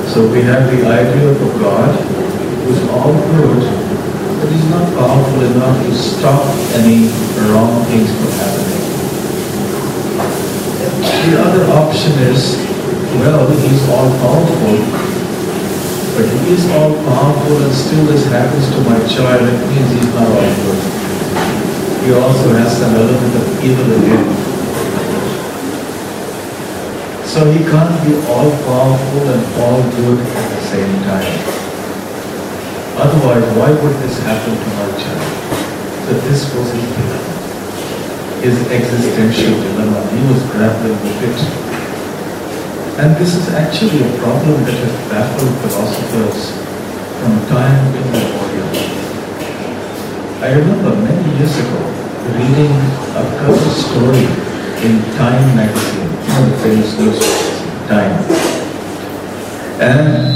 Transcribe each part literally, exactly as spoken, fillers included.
So we have the idea of a God who is all good, but he's not powerful enough to stop any wrong things from happening. The other option is, well, he's all powerful, but he is all powerful and still this happens to my child, it means he's not all good. He also has some element of evil in him. So he can't be all powerful and all good at the same time. Otherwise, why would this happen to my child? So this was his dilemma, his existential dilemma. He was grappling with it. And this is actually a problem that has baffled philosophers from time immemorial. I remember many years ago reading a cover story in Time magazine, one of the famous newspapers, Time. And,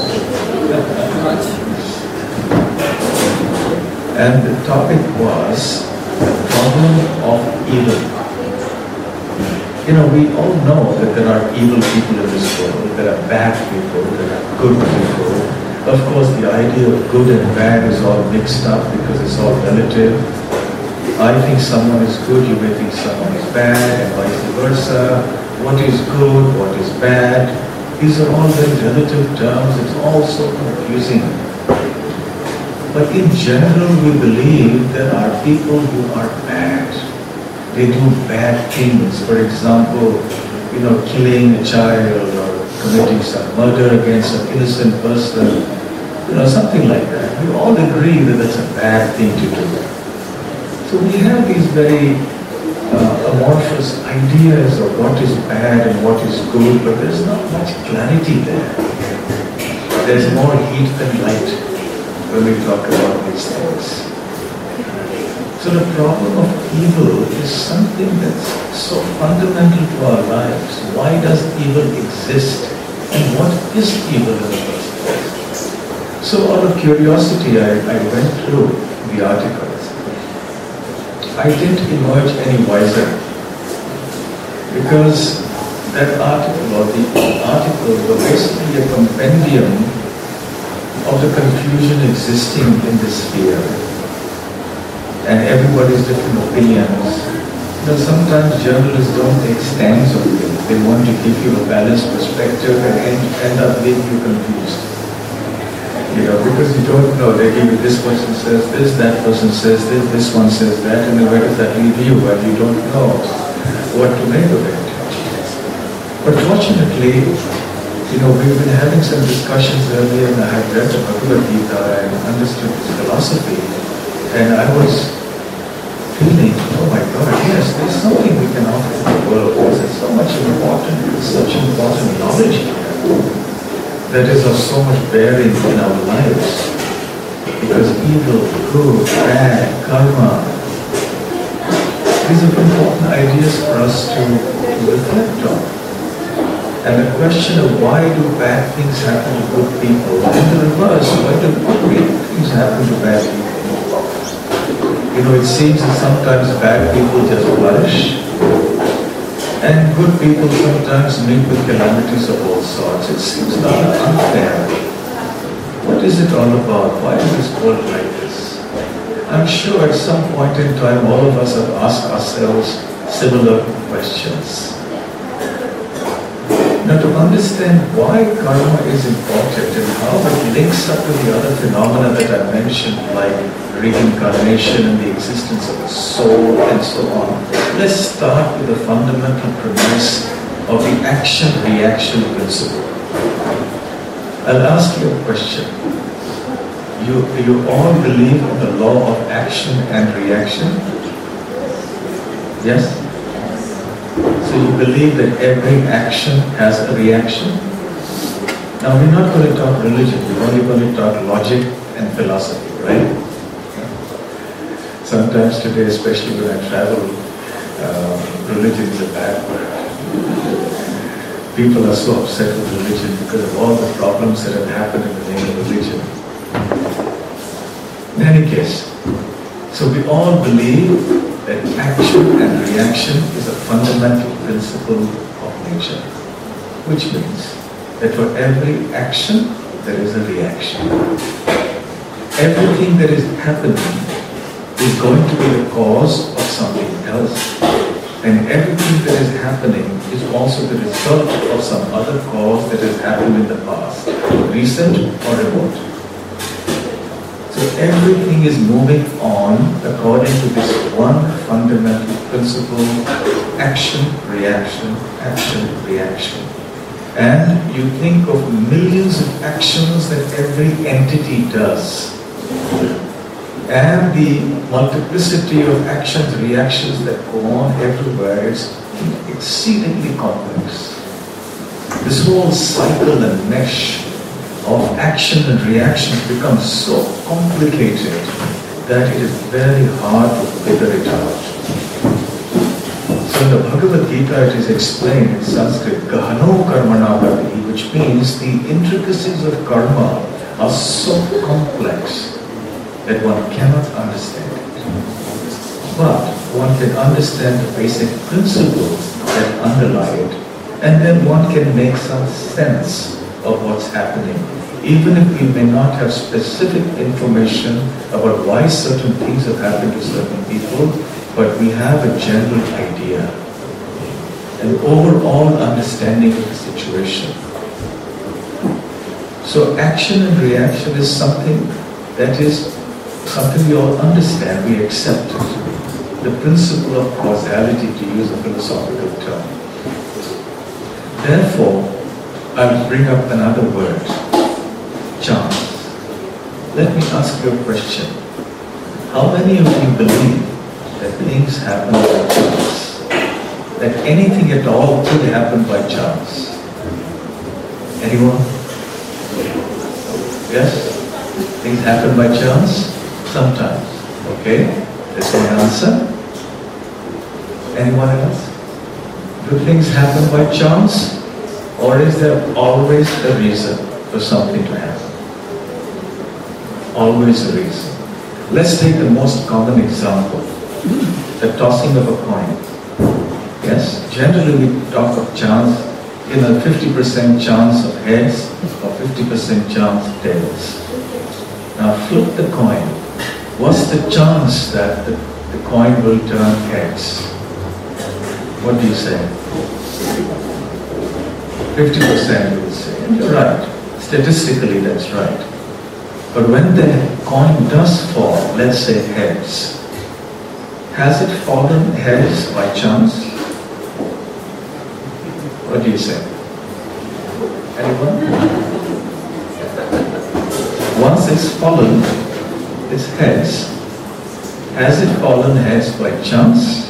and the topic was the problem of evil. You know, we all know that there are evil people in this world, there are bad people, there are good people. Of course, the idea of good and bad is all mixed up because it's all relative. I think someone is good, you may think someone is bad, and vice versa. What is good, what is bad? These are all very relative terms, it's all so confusing. But in general, we believe there are people who are bad. They do bad things. For example, you know, killing a child or committing some murder against an innocent person, you know, something like that. We all agree that that's a bad thing to do. So we have these very uh, amorphous ideas of what is bad and what is good, but there's not much clarity there. There's more heat than light when we talk about these things. So the problem of evil is something that's so fundamental to our lives. Why does evil exist? And what is evil in the first place? So out of curiosity, I, I went through the articles. I didn't emerge any wiser because that article or the articles were basically a compendium of the confusion existing in this sphere. And everybody's different opinions. You know, sometimes journalists don't take stands on things. They want to give you a balanced perspective and end, end up leaving you confused. You know, because you don't know. They give you this person says this, that person says this, this one says that, and then where does that leave you? And you don't know what to make of it. But fortunately, you know, we've been having some discussions earlier, and I had read the Bhagavad Gita and understood its philosophy. And I was feeling, oh my God, yes, there's something we can offer to the world. There's so much important, such important knowledge here that is of so much bearing in our lives. Because evil, good, bad, karma, these are important ideas for us to, to reflect on. And the question of why do bad things happen to good people, and the reverse, why do good things happen to bad people? You know, it seems that sometimes bad people just flourish, and good people sometimes meet with calamities of all sorts. It seems rather unfair. What is it all about? Why is this world like this? I'm sure at some point in time all of us have asked ourselves similar questions. Now, to understand why karma is important and how it links up to the other phenomena that I mentioned, like reincarnation and the existence of the soul and so on, let's start with the fundamental premise of the action-reaction principle. I'll ask you a question. You, you all believe in the law of action and reaction? Yes? So you believe that every action has a reaction? Now we're not going to talk religion, we're only going to talk logic and philosophy, right? Sometimes today, especially when I travel, uh, religion is a bad word. People are so upset with religion because of all the problems that have happened in the name of religion. In any case, so we all believe that action and reaction is a fundamental principle of nature, which means that for every action, there is a reaction. Everything that is happening is going to be the cause of something else. And everything that is happening is also the result of some other cause that has happened in the past, recent or remote. So everything is moving on according to this one fundamental principle: action, reaction, action, reaction. And you think of millions of actions that every entity does, and the multiplicity of actions, reactions that go on everywhere is exceedingly complex. This whole cycle and mesh of action and reaction becomes so complicated that it is very hard to figure it out. So in the Bhagavad Gita it is explained in Sanskrit, Gahano Karmana Bhati, which means the intricacies of karma are so complex that one cannot understand it. But one can understand the basic principles that underlie it, and then one can make some sense of what's happening, even if we may not have specific information about why certain things have happened to certain people, but we have a general idea, an overall understanding of the situation. So action and reaction is something that is something we all understand, we accept it. The principle of causality, to use a philosophical term. Therefore, I will bring up another word, chance. Let me ask you a question. How many of you believe that things happen by chance? That anything at all could happen by chance? Anyone? Yes? Things happen by chance? Sometimes. Okay? There's one answer. Anyone else? Do things happen by chance? Or is there always a reason for something to happen? Always a reason. Let's take the most common example, the tossing of a coin. Yes? Generally we talk of chance, you know, fifty percent chance of heads or fifty percent chance of tails. Now flip the coin. What's the chance that the, the coin will turn heads? What do you say? fifty percent you will say. And you're right. Statistically that's right. But when the coin does fall, let's say heads, has it fallen heads by chance? What do you say? Anyone? Once it's fallen, it's heads. Has it fallen heads by chance?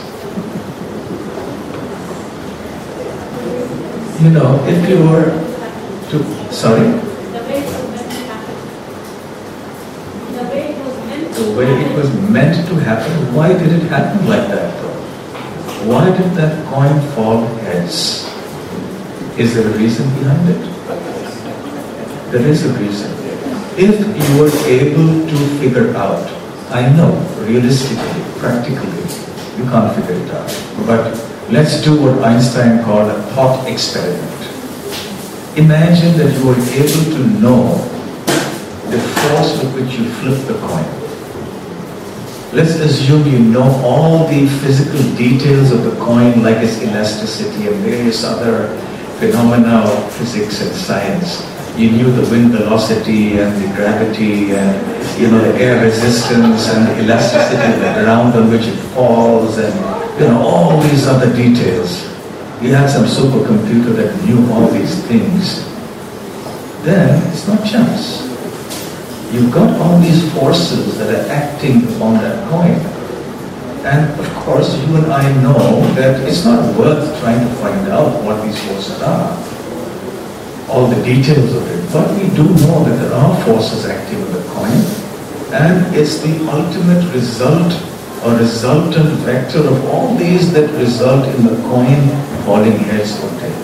You know, if you were to, sorry? The way it was meant to happen. The way it was meant to The way it was meant to happen. Why did it happen like that though? Why did that coin fall heads? Is there a reason behind it? There is a reason. If you were able to figure out, I know, realistically, practically, you can't figure it out. But let's do what Einstein called a thought experiment. Imagine that you were able to know the force with which you flip the coin. Let's assume you know all the physical details of the coin, like its elasticity and various other phenomena of physics and science. You knew the wind velocity and the gravity and, you know, the air resistance and the elasticity of the ground on which it falls and, you know, all these other details. You had some supercomputer that knew all these things. Then it's not chance. You've got all these forces that are acting upon that coin. And of course, you and I know that it's not worth trying to find out what these forces are, all the details of it. But we do know that there are forces acting on the coin, and it's the ultimate result or resultant vector of all these that result in the coin falling heads or tails.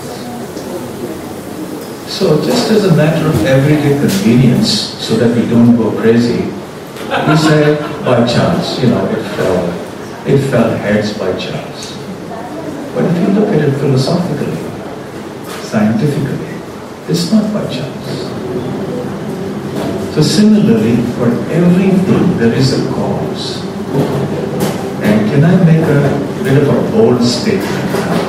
So just as a matter of everyday convenience, so that we don't go crazy, we say by chance, you know, it fell. It fell heads by chance. But if you look at it philosophically, scientifically, It's not by chance. So similarly, for everything there is a cause. And can I make a bit of a bold statement?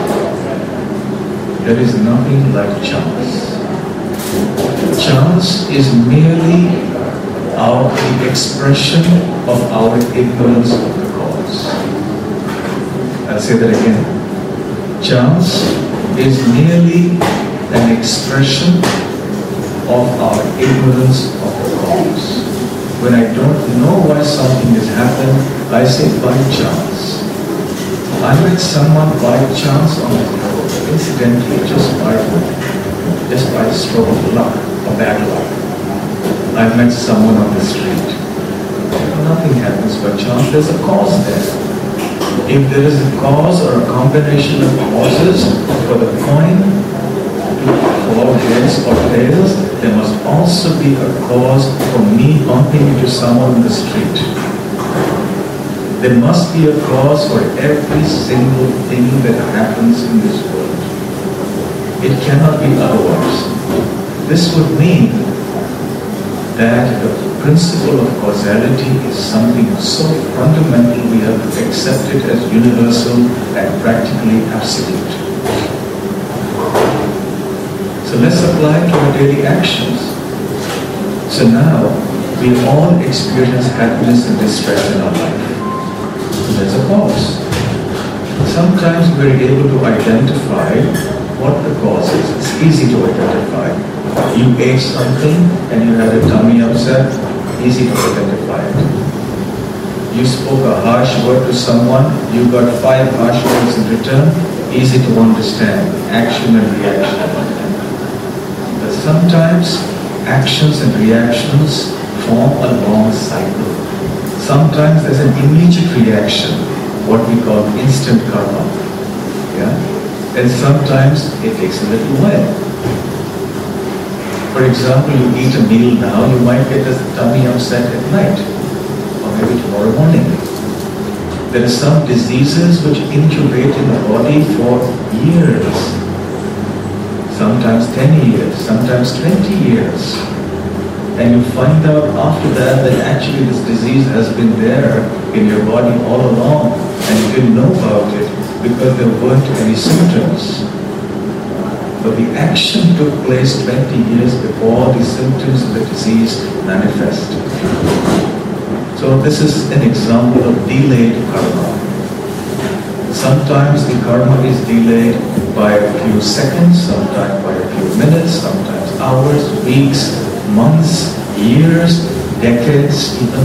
There is nothing like chance. Chance is merely our, the expression of our ignorance of the cause. I'll say that again. Chance is merely an expression of our ignorance of the cause. When I don't know why something has happened, I say by chance. I met someone by chance on the road, incidentally, just by just by stroke of luck or bad luck. I met someone on the street. Nothing happens by chance. There's a cause there. If there is a cause or a combination of causes for the coin to fall heads or tails, there must also be a cause for me bumping into someone on the street. There must be a cause for every single thing that happens in this world. It cannot be otherwise. This would mean that the principle of causality is something so fundamental we have to accept it as universal and practically absolute. So let's apply it to our daily actions. So now, we all experience happiness and distress in our life. So there's a cause. Sometimes we're able to identify what the cause is. It's easy to identify. You ate something and you had a tummy upset, easy to identify it. You spoke a harsh word to someone, you got five harsh words in return, easy to understand. Action and reaction. But sometimes actions and reactions form a long cycle. Sometimes there's an immediate reaction, what we call instant karma. Yeah? And sometimes it takes a little while. For example, you eat a meal now, you might get a tummy upset at night, or maybe tomorrow morning. There are some diseases which incubate in the body for years, sometimes ten years, sometimes twenty years. And you find out after that that actually this disease has been there in your body all along, and you didn't know about it because there weren't any symptoms. But the action took place twenty years before the symptoms of the disease manifest. So this is an example of delayed karma. Sometimes the karma is delayed by a few seconds, sometimes by a few minutes, sometimes hours, weeks, months, years, decades even.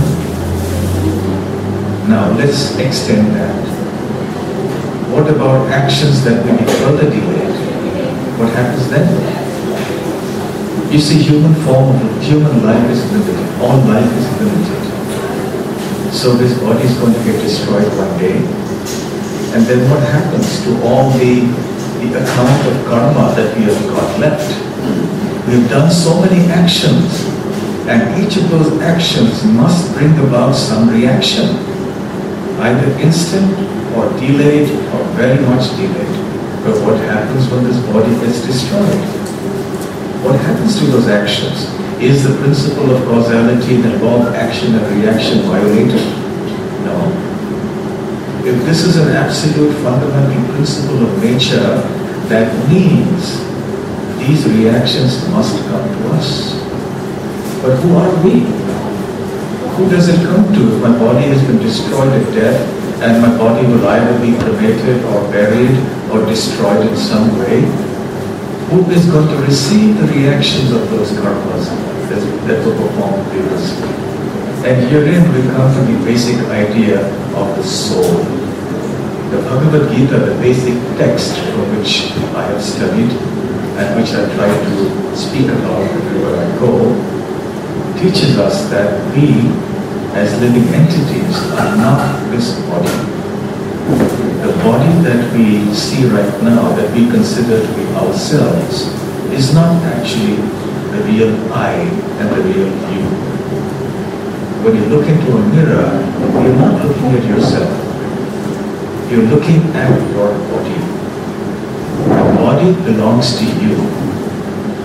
Now let's extend that. What about actions that will be further delayed? What happens then? You see, human form of human life is limited. All life is limited. So this body is going to get destroyed one day. And then what happens to all the, the account of karma that we have got left? We've done so many actions, and each of those actions must bring about some reaction, either instant or delayed or very much delayed. But what happens when this body gets destroyed? What happens to those actions? Is the principle of causality, the law of action and reaction violated? No. If this is an absolute fundamental principle of nature, that means these reactions must come to us. But who are we? Who does it come to if my body has been destroyed at death and my body will either be cremated or buried or destroyed in some way? Who is going to receive the reactions of those karmas that, that were performed previously? And herein we come to the basic idea of the soul. The Bhagavad Gita, the basic text from which I have studied and which I try to speak about wherever I go, teaches us that we, as living entities, are not this body. The body that we see right now, that we consider to be ourselves, is not actually the real I and the real you. When you look into a mirror, you're not looking at yourself. You're looking at your body. The body belongs to you.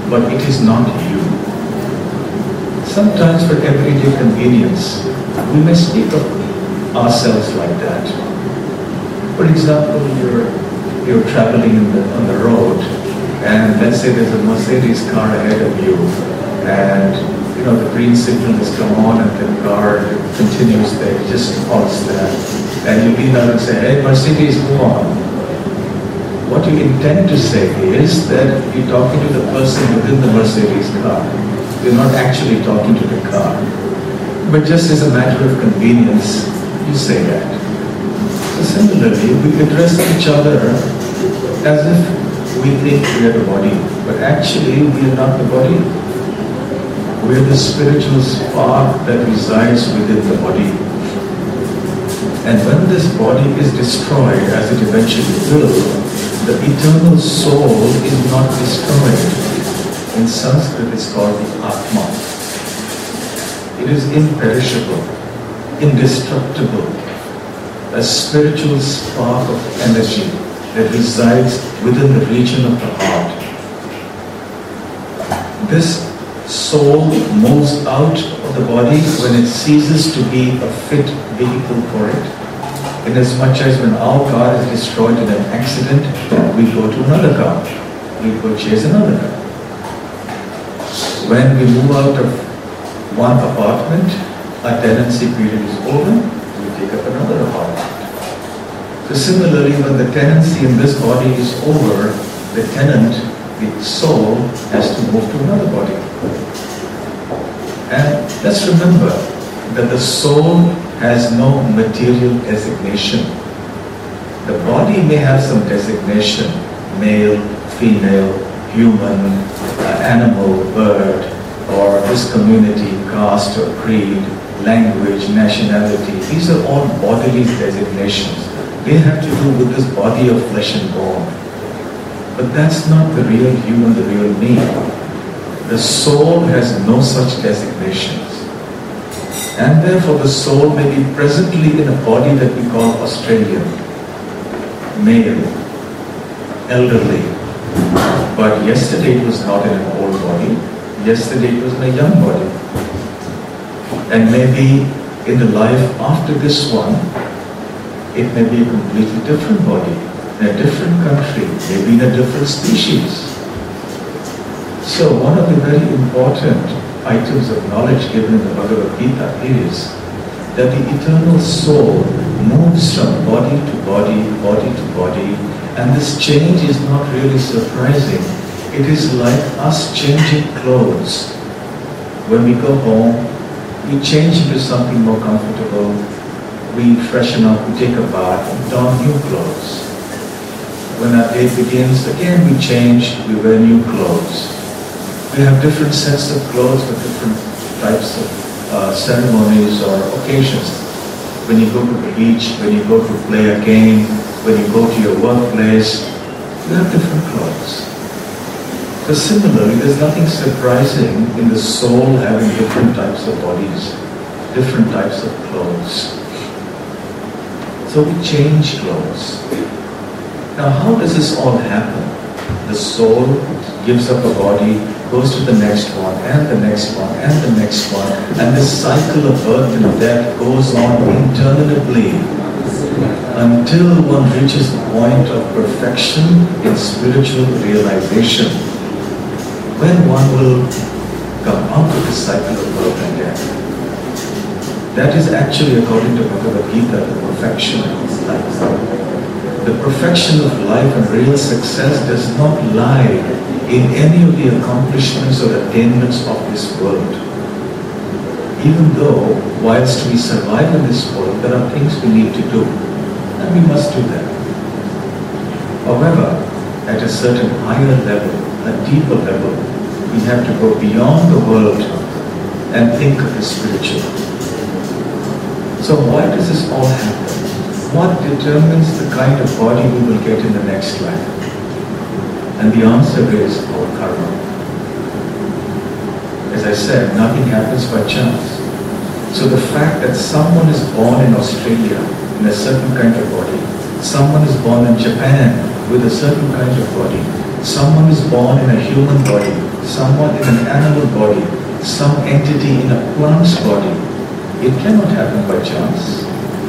but it is not you. Sometimes for everyday convenience, we may speak of ourselves like that. For example, you're, you're traveling in the, on the road, and let's say there's a Mercedes car ahead of you, and you know the green signal has come on, and the car continues there, just halts there. And you lean out and say, "Hey, Mercedes, move on." What you intend to say is that you're talking to the person within the Mercedes car. You're not actually talking to the car. But just as a matter of convenience, you say that. So similarly, we address each other as if we think we are the body, but actually we are not the body. We are the spiritual spark that resides within the body. And when this body is destroyed, as it eventually will, the eternal soul is not destroyed. In Sanskrit it's called the Atma. It is imperishable, indestructible, a spiritual spark of energy that resides within the region of the heart. This soul moves out of the body when it ceases to be a fit vehicle for it. Inasmuch as when our car is destroyed in an accident, we go to another car. We purchase another car. When we move out of one apartment, our tenancy period is over, we take up another apartment. So similarly, when the tenancy in this body is over, the tenant, the soul, has to move to another body. And let's remember that the soul has no material designation. The body may have some designation, male, female, human, uh, animal, bird, or this community, caste or creed, language, nationality. These are all bodily designations. They have to do with this body of flesh and bone. But that's not the real you and the real me. The soul has no such designations. And therefore the soul may be presently in a body that we call Australian, male, elderly. But yesterday it was not in an old body. Yesterday it was in a young body. And maybe in the life after this one, it may be a completely different body, in a different country, maybe in a different species. So one of the very important items of knowledge given in the Bhagavad Gita is that the eternal soul moves from body to body, body to body, and this change is not really surprising. It is like us changing clothes. When we go home, we change into something more comfortable, we freshen up, we take a bath, and don new clothes. When our day begins, again we change, we wear new clothes. We have different sets of clothes for different types of uh, ceremonies or occasions. When you go to the beach, when you go to play a game, when you go to your workplace, you have different clothes. So similarly, there's nothing surprising in the soul having different types of bodies, different types of clothes. So we change clothes. Now how does this all happen? The soul gives up a body, goes to the next one, and the next one, and the next one, and this cycle of birth and death goes on interminably until one reaches the point of perfection in spiritual realization, when one will come out of this cycle of birth and death. That is actually, according to Bhagavad Gita, the perfection of life. The perfection of life and real success does not lie in any of the accomplishments or attainments of this world. Even though, whilst we survive in this world, there are things we need to do, and we must do them. However, at a certain higher level, a deeper level, we have to go beyond the world and think of the spiritual. So why does this all happen? What determines the kind of body we will get in the next life? And the answer is our karma. As I said, nothing happens by chance. So the fact that someone is born in Australia in a certain kind of body, someone is born in Japan with a certain kind of body, someone is born in a human body, someone in an animal body, some entity in a plant's body. It cannot happen by chance.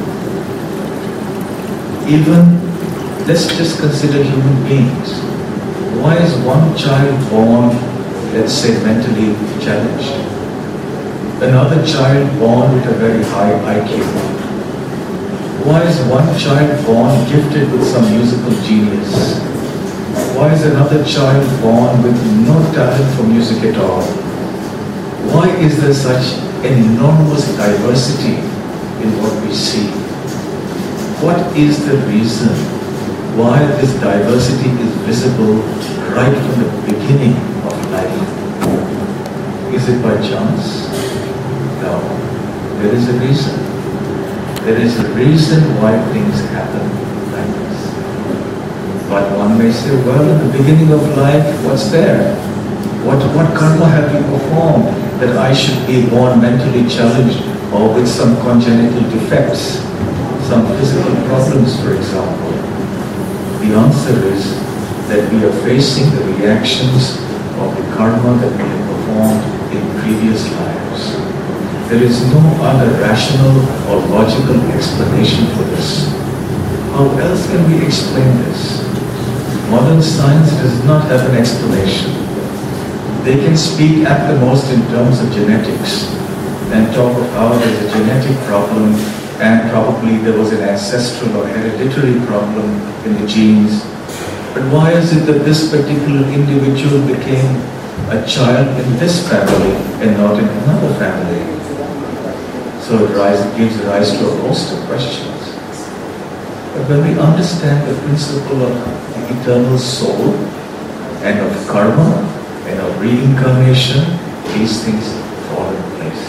Even, let's just consider human beings. Why is one child born, let's say, mentally challenged? Another child born with a very high I Q? Why is one child born gifted with some musical genius? Why is another child born with no talent for music at all? Why is there such an enormous diversity in what we see? What is the reason why this diversity is visible right from the beginning of life? Is it by chance? No. There is a reason. There is a reason why things happen like this. But one may say, well, in the beginning of life, what's there? What, what karma have you performed that I should be born mentally challenged or with some congenital defects, some physical problems, for example? The answer is that we are facing the reactions of the karma that we have performed in previous lives. There is no other rational or logical explanation for this. How else can we explain this? Modern science does not have an explanation. They can speak at the most in terms of genetics and talk of how there's a genetic problem and probably there was an ancestral or hereditary problem in the genes. But why is it that this particular individual became a child in this family and not in another family? So it rise, gives rise to a host of questions. But when we understand the principle of the eternal soul and of karma and of reincarnation, these things fall in place.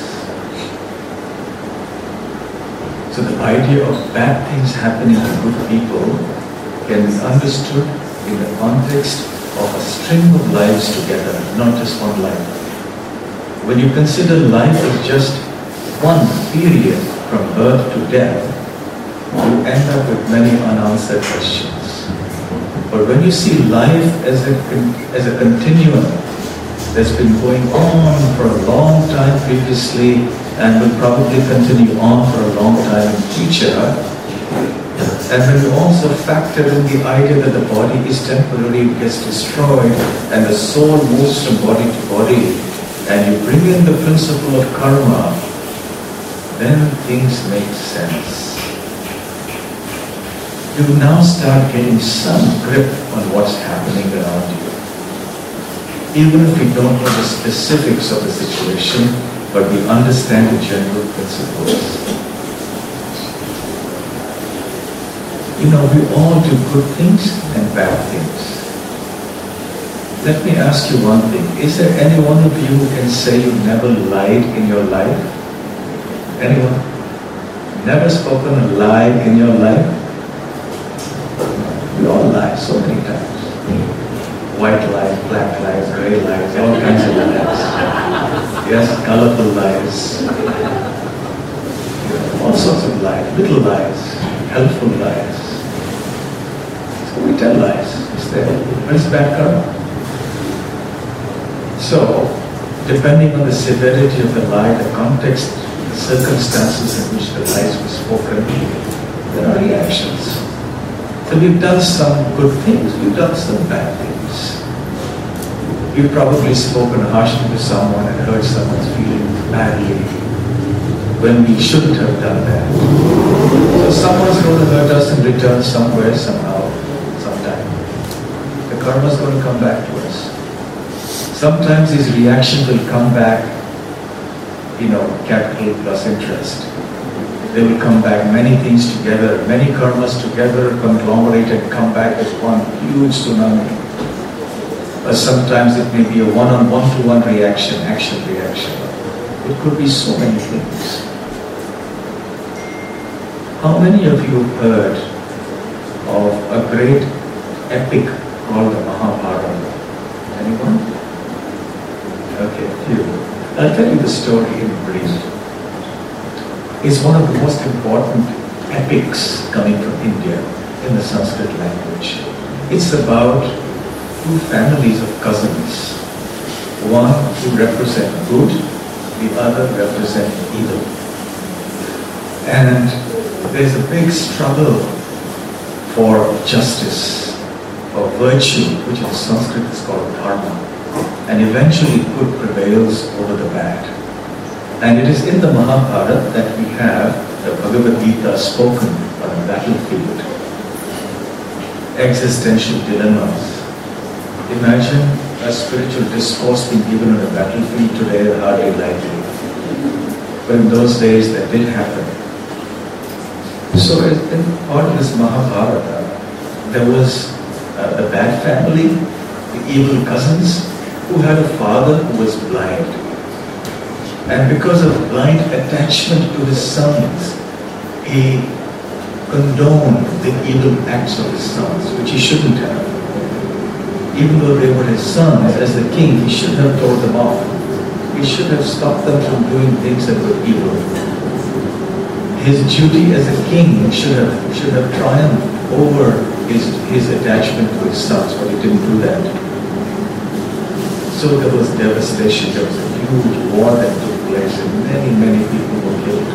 So the idea of bad things happening to good people can be understood in the context of a string of lives together, not just one life. When you consider life as just one period from birth to death, you end up with many unanswered questions. But when you see life as a, as a continuum that's been going on for a long time previously and will probably continue on for a long time in the future, and when you also factor in the idea that the body is temporary, it gets destroyed, and the soul moves from body to body, and you bring in the principle of karma, then things make sense. You now start getting some grip on what's happening around you. Even if we don't know the specifics of the situation, but we understand the general principles. You know, we all do good things and bad things. Let me ask you one thing. Is there any one of you who can say you never lied in your life? Anyone? Never spoken a lie in your life? We all lie so many times. White lies, black lies, grey lies, all kinds of lies. Yes, colorful lies. All sorts of lies, little lies, helpful lies. So we tell lies. It's there. But it's bad karma. So, depending on the severity of the lie, the context, the circumstances in which the lies were spoken, there are reactions. So we've done some good things, we've done some bad things. We've probably spoken harshly to someone and hurt someone's feelings badly when we shouldn't have done that. So someone's going to hurt us in return somewhere, somehow, sometime. The karma's going to come back to us. Sometimes these reactions will come back, you know, capital plus interest. They will come back, many things together, many karmas together, conglomerate and come back as one huge tsunami. Or sometimes it may be a one-on, one-to-one reaction, action-reaction. It could be so many things. How many of you have heard of a great epic called the Mahabharata? Anyone? Okay, few. I'll tell you the story in brief. It's one of the most important epics coming from India in the Sanskrit language. It's about two families of cousins. One to represent good, the other represent evil. And there's a big struggle for justice, for virtue, which in Sanskrit is called dharma. And eventually good prevails over the bad. And it is in the Mahabharata that we have the Bhagavad Gita spoken on a battlefield. Existential dilemmas. Imagine a spiritual discourse being given on a battlefield today, hardly likely. But in those days that did happen. So in part of this Mahabharata, there was uh, the bad family, the evil cousins, who had a father who was blind. And because of blind attachment to his sons, he condoned the evil acts of his sons, which he shouldn't have. Even though they were his sons, as the king, he should have told them off. He should have stopped them from doing things that were evil. His duty as a king should have should have triumphed over his, his attachment to his sons, but he didn't do that. So there was devastation, there was a huge war that took place, and many, many people were killed.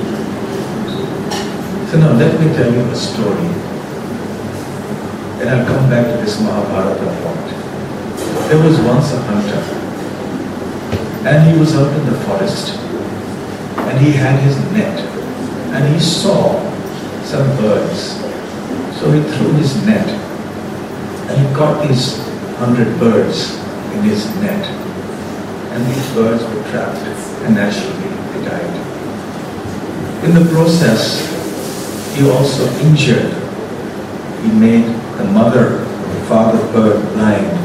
So now let me tell you a story. And I'll come back to this Mahabharata point. There was once a hunter, and he was out in the forest, and he had his net, and he saw some birds. So he threw his net, and he caught these hundred birds in his net, and these birds were trapped, and naturally they died. In the process, he also injured, he made the mother, the father bird blind.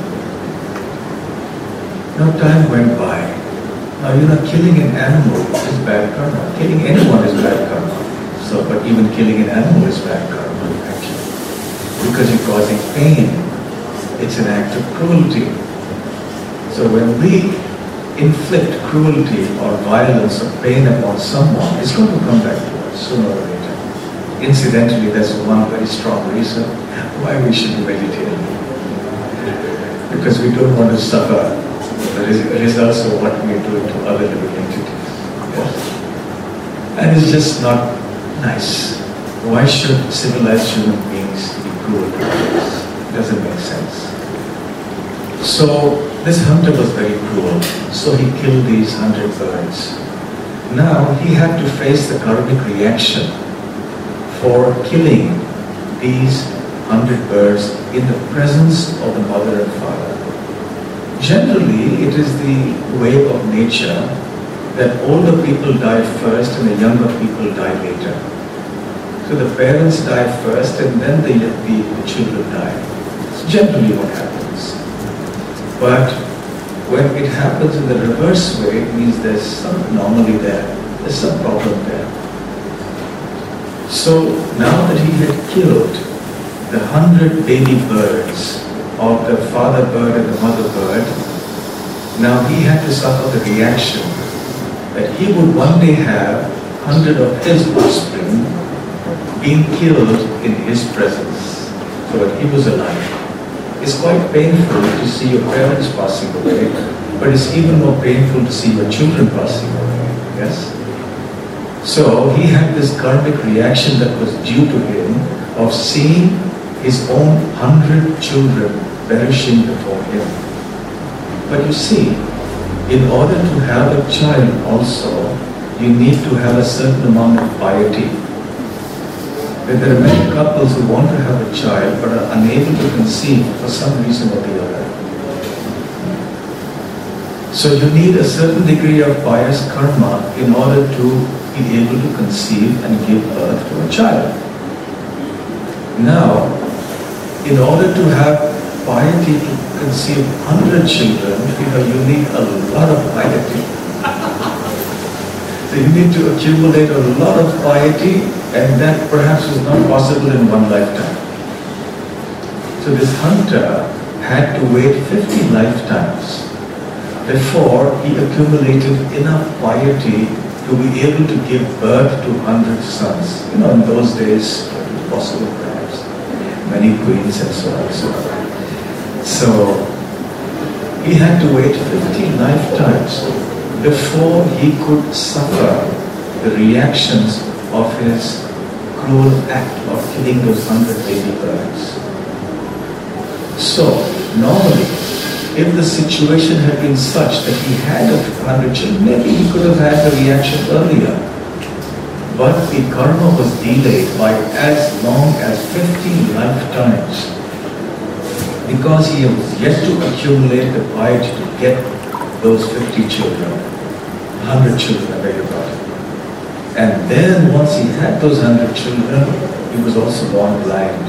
Now time went by. Now you know, killing an animal is bad karma. Killing anyone is bad karma. So, but even killing an animal is bad karma, actually. Because you're causing pain. It's an act of cruelty. So when we inflict cruelty or violence or pain upon someone, it's going to come back to us sooner or later. Incidentally, that's one very strong reason why we should be vegetarian. Because we don't want to suffer the results of what we are doing to other living entities. Yes. And it's just not nice. Why should civilized human beings be cruel to others? It doesn't make sense. So this hunter was very cruel, so he killed these hundred birds. Now he had to face the karmic reaction for killing these hundred birds in the presence of the mother and father. Generally, it is the way of nature that older people die first and the younger people die later. So the parents die first and then the, the, the children die. It's generally what happens. But when it happens in the reverse way, it means there's some anomaly there. There's some problem there. So now that he had killed the hundred baby birds of the father bird and the mother bird, now he had to suffer the reaction that he would one day have hundred of his offspring being killed in his presence, so that he was alive. It's quite painful to see your parents passing away, but it's even more painful to see your children passing away, yes? So he had this karmic reaction that was due to him of seeing his own hundred children perishing before him. But you see, in order to have a child also, you need to have a certain amount of piety. There are many couples who want to have a child but are unable to conceive for some reason or the other. So you need a certain degree of pious karma in order to be able to conceive and give birth to a child. Now, in order to have piety to conceive hundred children, you know, you need a lot of piety. So you need to accumulate a lot of piety, and that perhaps is not possible in one lifetime. So this hunter had to wait fifty lifetimes before he accumulated enough piety to be able to give birth to hundred sons. You know, in those days, it was possible perhaps. Many queens and so on and so on. So he had to wait fifty lifetimes before he could suffer the reactions of his cruel act of killing those hundred baby birds. So, normally, if the situation had been such that he had a hundred children, maybe he could have had the reaction earlier. But the karma was delayed by as long as fifty lifetimes, because he was yet to accumulate the piety to get those fifty children, hundred children, I beg your pardon. And then once he had those hundred children, he was also born blind.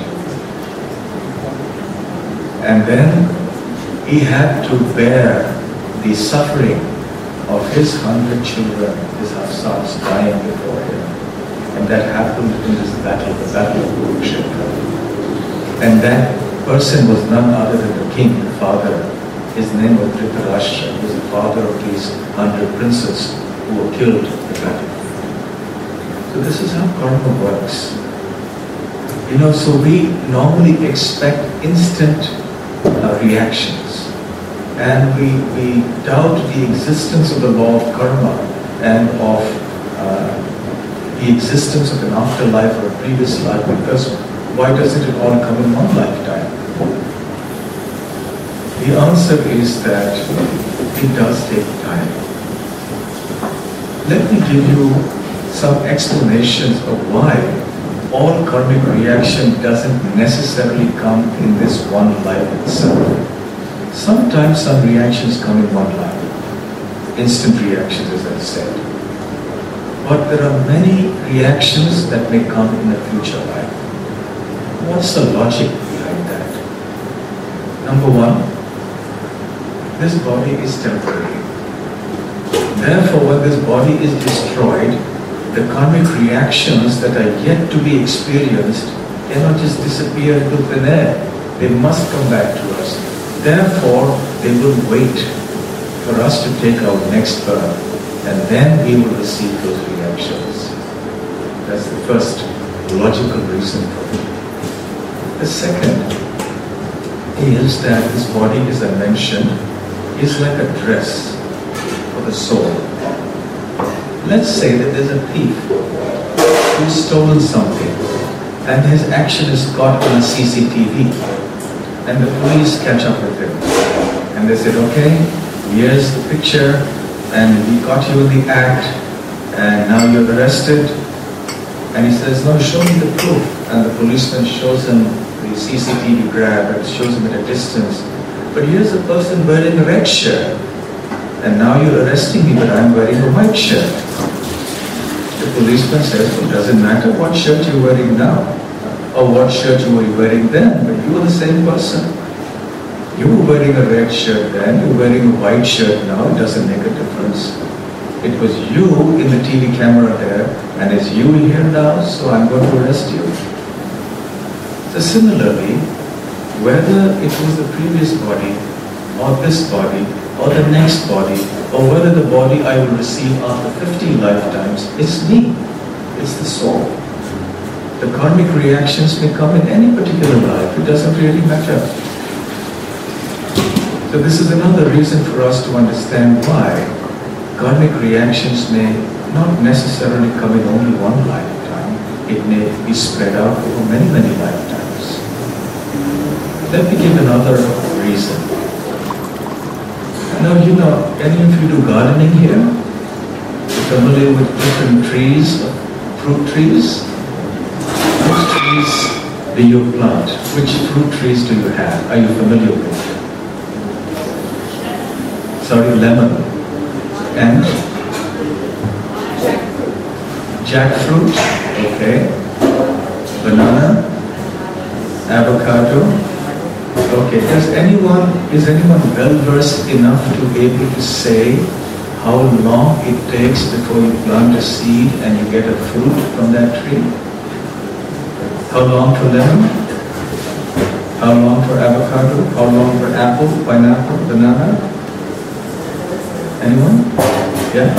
And then he had to bear the suffering of his hundred children, his Hafsas, dying before him. And that happened in this battle, the battle of Kurukshetra. And that person was none other than the king, the father. His name was Dhritarashtra. He was the father of these hundred princes who were killed in the battle. So this is how karma works. You know, so we normally expect instant uh, reactions. And we, we doubt the existence of the law of karma and of uh, the existence of an afterlife or a previous life, because why doesn't it all come in one lifetime? The answer is that it does take time. Let me give you some explanations of why all karmic reaction doesn't necessarily come in this one life itself. Sometimes some reactions come in one life, instant reactions as I said. But there are many reactions that may come in a future life. What's the logic behind that? Number one, this body is temporary. Therefore, when this body is destroyed, the karmic reactions that are yet to be experienced cannot just disappear into thin air. They must come back to us. Therefore, they will wait for us to take our next birth, and then we will receive those reactions. That's the first logical reason for it. The second is that this body, as I mentioned, is like a dress for the soul. Let's say that there's a thief who's stolen something and his action is caught on C C T V and the police catch up with him and they said, okay, here's the picture and we caught you in the act and now you're arrested. And he says, no, show me the proof. And the policeman shows him the C C T V grab and shows him at a distance. But here's a person wearing a red shirt. And now you're arresting me, but I'm wearing a white shirt. The policeman says, well, it doesn't matter what shirt you're wearing now, or what shirt you were wearing then, but you were the same person. You were wearing a red shirt then, you're wearing a white shirt now, it doesn't make a difference. It was you in the T V camera there, and it's you here now, so I'm going to arrest you. So similarly, whether it was the previous body, or this body, or the next body, or whether the body I will receive after fifty lifetimes, it's me, it's the soul. The karmic reactions may come in any particular life, it doesn't really matter. So this is another reason for us to understand why karmic reactions may not necessarily come in only one lifetime, it may be spread out over many, many lifetimes. Let me give another reason. Now, you know, any of you do gardening here? You're familiar with different trees, fruit trees? Which trees do you plant? Which fruit trees do you have? Are you familiar with? Sorry, lemon. And? Jackfruit. Okay. Banana. Avocado. Okay, does anyone, is anyone well versed enough to be able to say how long it takes before you plant a seed and you get a fruit from that tree? How long for lemon? How long for avocado? How long for apple, pineapple, banana? Anyone? Yeah?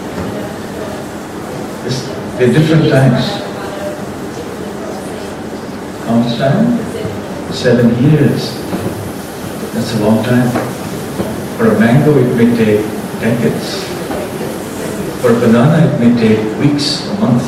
It's, they're different times. How much time? Seven years. That's a long time. For a mango, it may take decades. For a banana, it may take weeks or months.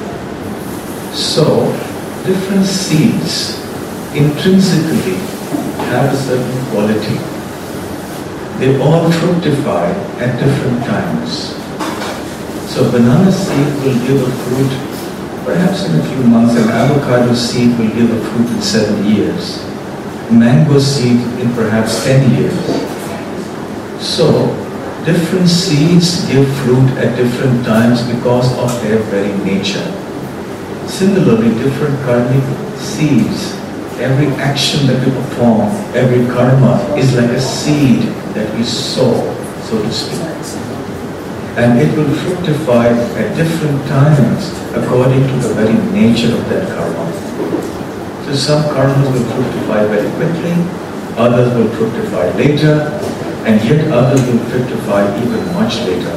So, different seeds intrinsically have a certain quality. They all fructify at different times. So, banana seed will give a fruit perhaps in a few months. An avocado seed will give a fruit in seven years. Mango seed in perhaps ten years. So, different seeds give fruit at different times because of their very nature. Similarly, different karmic seeds, every action that we perform, every karma is like a seed that we sow, so to speak. And it will fructify at different times according to the very nature of that karma. So some karmas will fructify very quickly, others will fructify later, and yet others will fructify even much later.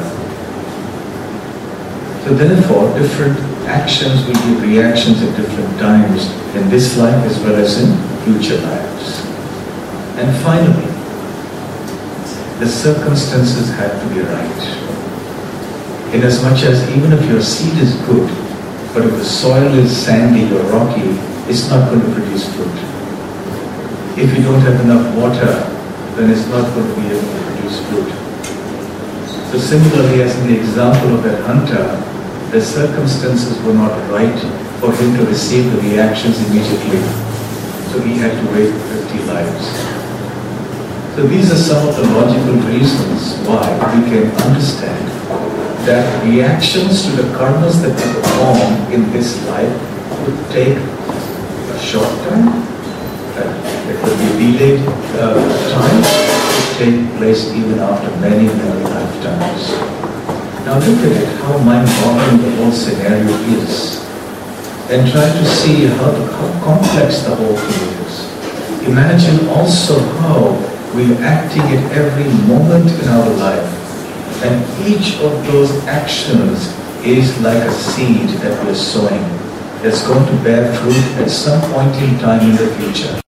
So therefore, different actions will give reactions at different times in this life as well as in future lives. And finally, the circumstances have to be right. Inasmuch as even if your seed is good, but if the soil is sandy or rocky, it's not going to produce fruit. If you don't have enough water, then it's not going to be able to produce fruit. So similarly, as in the example of that hunter, the circumstances were not right for him to receive the reactions immediately. So he had to wait fifty lives. So these are some of the logical reasons why we can understand that reactions to the karmas that we perform in this life would take a short time. It would be delayed uh, time. It would take place even after many, many lifetimes. Now look at it, how mind-boggling the whole scenario is. And try to see how, the, how complex the whole thing is. Imagine also how we are acting at every moment in our life. And each of those actions is like a seed that we are sowing that's going to bear fruit at some point in time in the future.